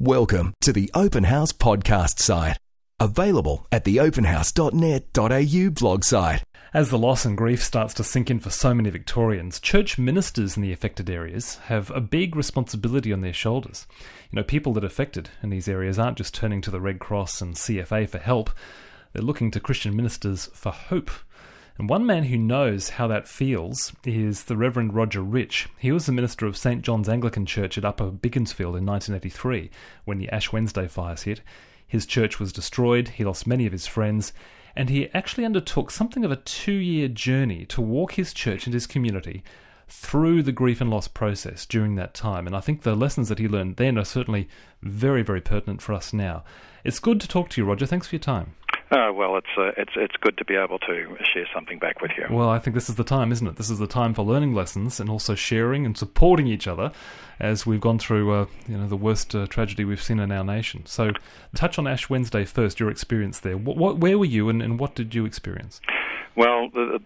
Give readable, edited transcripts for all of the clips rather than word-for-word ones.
Welcome to the Open House podcast site. Available at theopenhouse.net.au blog site. As the loss and grief starts to sink in for so many Victorians, church ministers in the affected areas have a big responsibility on their shoulders. You know, people that are affected in these areas aren't just turning to the Red Cross and CFA for help, they're looking to Christian ministers for hope. And one man who knows how that feels is the Reverend Roger Rich. He was the minister of St. John's Anglican Church at Upper Beaconsfield in 1983 when the Ash Wednesday fires hit. His church was destroyed, he lost many of his friends, and he actually undertook something of a 2-year journey to walk his church and his community through the grief and loss process during that time. And I think the lessons that he learned then are certainly very, very pertinent for us now. It's good to talk to you, Roger. Thanks for your time. Well, it's good to be able to share something back with you. Well, I think this is the time, isn't it? This is the time for learning lessons and also sharing and supporting each other as we've gone through the worst tragedy we've seen in our nation. So touch on Ash Wednesday first, your experience there. Where were you and what did you experience? Well,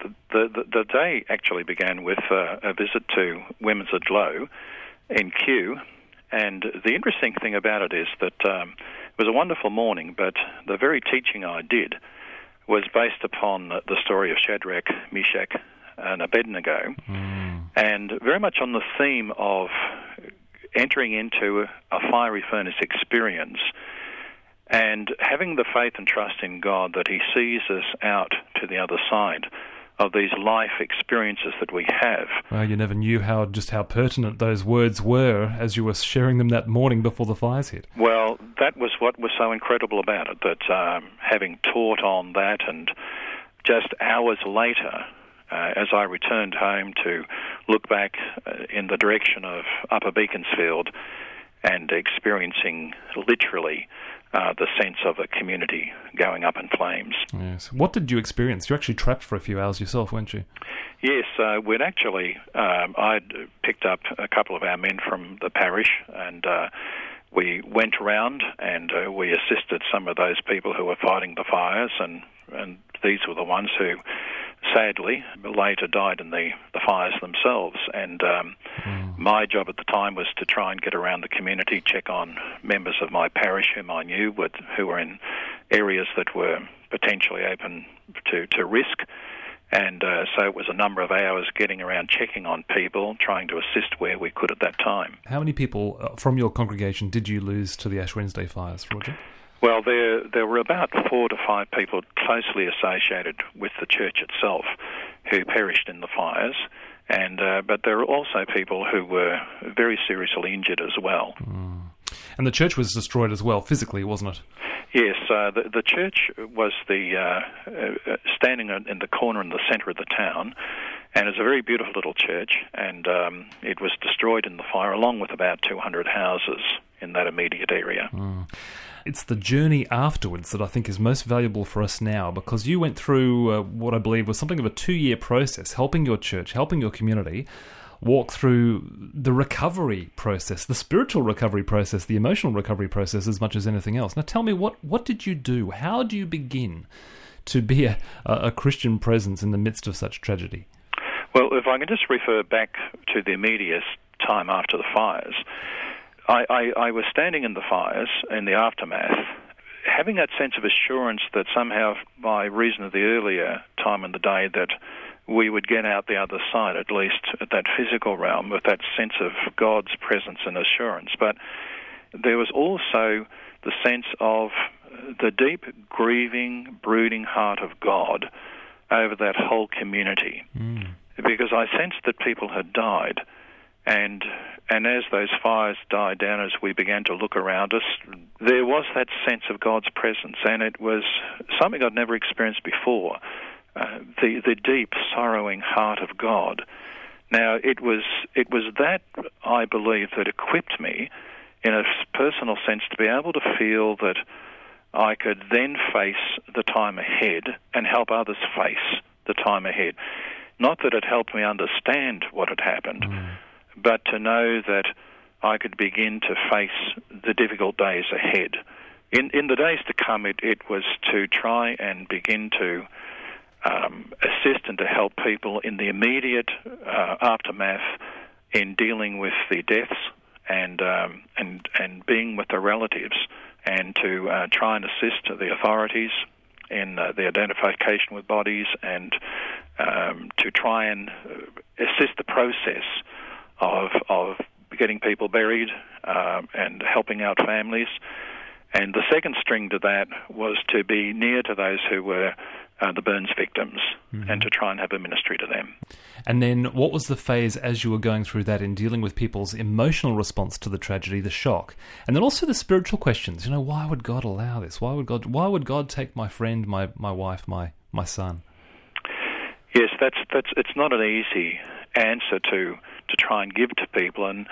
the day actually began with a visit to Women's Aglow in Kew, and the interesting thing about it is that it was a wonderful morning, but the very teaching I did was based upon the story of Shadrach, Meshach, and Abednego, and very much on the theme of entering into a fiery furnace experience and having the faith and trust in God that He sees us out to the other side of these life experiences that we have. Well, you never knew how pertinent those words were as you were sharing them that morning before the fires hit. Well, that was what was so incredible about it, that having taught on that and just hours later, as I returned home to look back in the direction of Upper Beaconsfield and experiencing literally the sense of a community going up in flames. Yes. What did you experience? You were actually trapped for a few hours yourself, weren't you? Yes, we'd actually, I'd picked up a couple of our men from the parish and we went around and we assisted some of those people who were fighting the fires, and these were the ones who sadly later died in the fires themselves. And my job at the time was to try and get around the community, check on members of my parish whom I knew who were in areas that were potentially open to risk. And so it was a number of hours getting around, checking on people, trying to assist where we could at that time. How many people from your congregation did you lose to the Ash Wednesday fires, Roger? Well, there were about 4 to 5 people closely associated with the church itself who perished in the fires, and but there were also people who were very seriously injured as well. And the church was destroyed as well, physically, wasn't it? Yes, the church was standing in the corner in the centre of the town, and it's a very beautiful little church, and it was destroyed in the fire along with about 200 houses in that immediate area. It's the journey afterwards that I think is most valuable for us now, because you went through what I believe was something of a 2-year process, helping your church, helping your community walk through the recovery process, the spiritual recovery process, the emotional recovery process as much as anything else. Now tell me, what did you do? How do you begin to be a Christian presence in the midst of such tragedy? Well, if I can just refer back to the immediate time after the fires, I was standing in the fires, in the aftermath, having that sense of assurance that somehow, by reason of the earlier time in the day, that we would get out the other side, at least at that physical realm, with that sense of God's presence and assurance. But there was also the sense of the deep, grieving, brooding heart of God over that whole community. Because I sensed that people had died, and as those fires died down, as we began to look around us, there was that sense of God's presence, and it was something I'd never experienced before, the deep, sorrowing heart of God. Now, it was that, I believe, that equipped me in a personal sense to be able to feel that I could then face the time ahead and help others face the time ahead. Not that it helped me understand what had happened, but to know that I could begin to face the difficult days ahead. In the days to come, it was to try and begin to assist and to help people in the immediate aftermath in dealing with the deaths and being with the relatives, and to try and assist the authorities in the identification with bodies, and to try and assist the process of getting people buried and helping out families. And the second string to that was to be near to those who were the burns victims, and to try and have a ministry to them. And then what was the phase as you were going through that in dealing with people's emotional response to the tragedy, the shock, and then also the spiritual questions? Why would God allow this? Why would God take my friend, my wife, my son? Yes, it's not an easy answer to try and give to people, and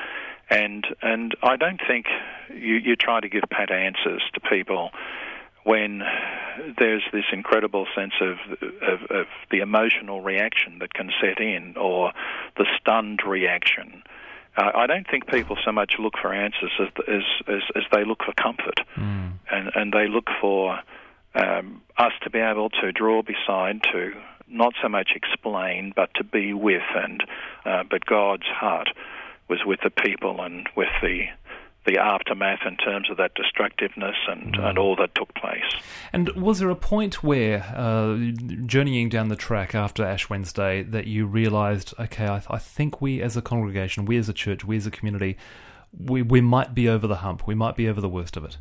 I don't think you try to give pat answers to people when there's this incredible sense of the emotional reaction that can set in, or the stunned reaction. I don't think people so much look for answers as they look for comfort, and they look for us to be able to draw beside, to not so much explain, but to be with, but God's heart was with the people and with the aftermath in terms of that destructiveness and all that took place. And was there a point where, journeying down the track after Ash Wednesday, that you realised, okay, I think we as a congregation, we as a church, we as a community, we might be over the hump, we might be over the worst of it?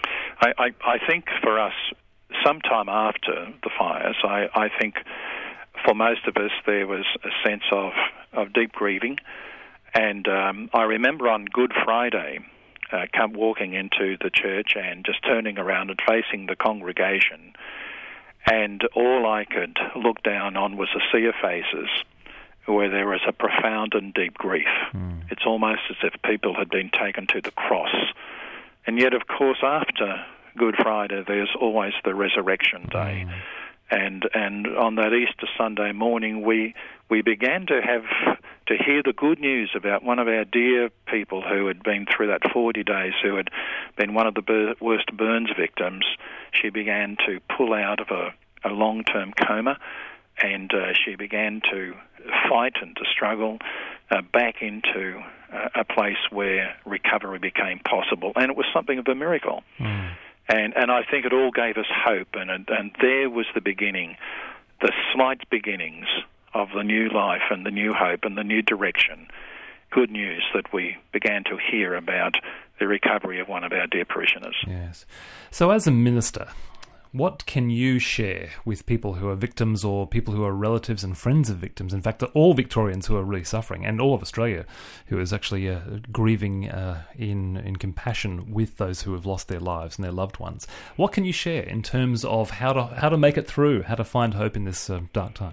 I think for us, sometime after the fires, I think for most of us there was a sense of deep grieving. And I remember on Good Friday, come walking into the church and just turning around and facing the congregation, and all I could look down on was a sea of faces where there was a profound and deep grief. It's almost as if people had been taken to the cross. And yet, of course, after Good Friday, there's always the Resurrection Day. And on that Easter Sunday morning, we began to hear the good news about one of our dear people who had been through that 40 days, who had been one of the worst burns victims. She began to pull out of a long-term coma, and she began to fight and to struggle back into a place where recovery became possible. And it was something of a miracle. And I think it all gave us hope, and there was the beginning, the slight beginnings of the new life and the new hope and the new direction. Good news that we began to hear about the recovery of one of our dear parishioners. Yes. So as a minister, what can you share with people who are victims, or people who are relatives and friends of victims? In fact, all Victorians who are really suffering, and all of Australia who is actually grieving in compassion with those who have lost their lives and their loved ones. What can you share in terms of how to make it through, how to find hope in this dark time?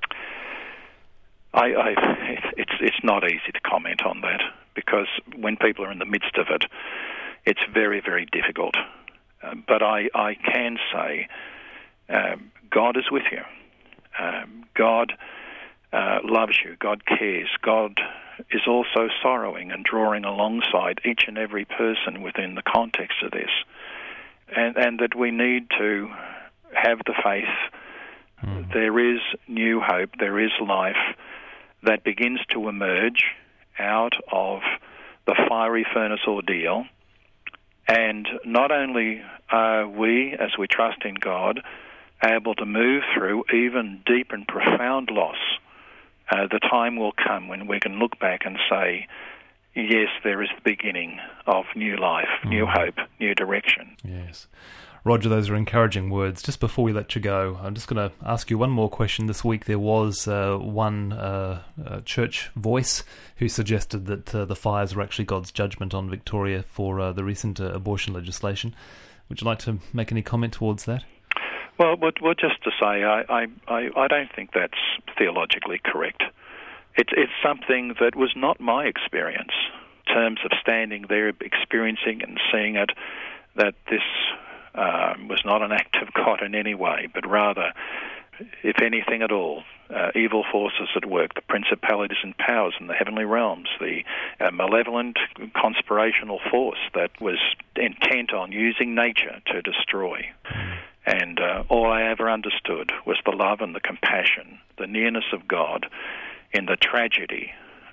It's not easy to comment on that, because when people are in the midst of it, it's very, very difficult. But I can say God is with you. God loves you. God cares. God is also sorrowing and drawing alongside each and every person within the context of this. And that we need to have the faith. There is new hope. There is life that begins to emerge out of the fiery furnace ordeal. And not only are we, as we trust in God, able to move through even deep and profound loss, the time will come when we can look back and say, yes, there is the beginning of new life, new hope, new direction. Yes. Roger, those are encouraging words. Just before we let you go, I'm just going to ask you one more question. This week there was one church voice who suggested that the fires were actually God's judgment on Victoria for the recent abortion legislation. Would you like to make any comment towards that? Well, just to say, I don't think that's theologically correct. It's something that was not my experience in terms of standing there, experiencing and seeing it, that this was not an act of God in any way, but rather, if anything at all, evil forces at work, the principalities and powers in the heavenly realms, the malevolent conspirational force that was intent on using nature to destroy. And all I ever understood was the love and the compassion, the nearness of God in the tragedy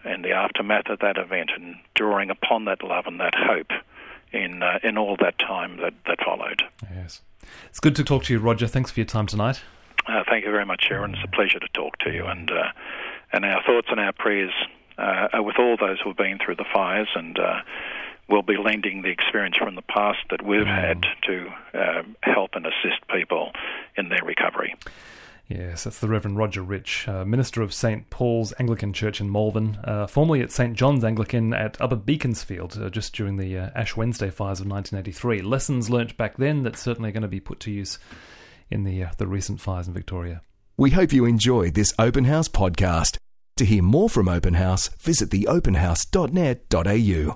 and the aftermath of that event, and drawing upon that love and that hope in all that time that followed. Yes. It's good to talk to you, Roger. Thanks for your time tonight. Thank you very much, Sharon. It's a pleasure to talk to you, and our thoughts and our prayers are with all those who have been through the fires, and we'll be lending the experience from the past that we've had to help and assist people in their recovery. Yes, that's the Reverend Roger Rich, minister of St. Paul's Anglican Church in Malvern, formerly at St. John's Anglican at Upper Beaconsfield, just during the Ash Wednesday fires of 1983. Lessons learnt back then that's certainly going to be put to use in the recent fires in Victoria. We hope you enjoyed this Open House podcast. To hear more from Open House, visit theopenhouse.net.au.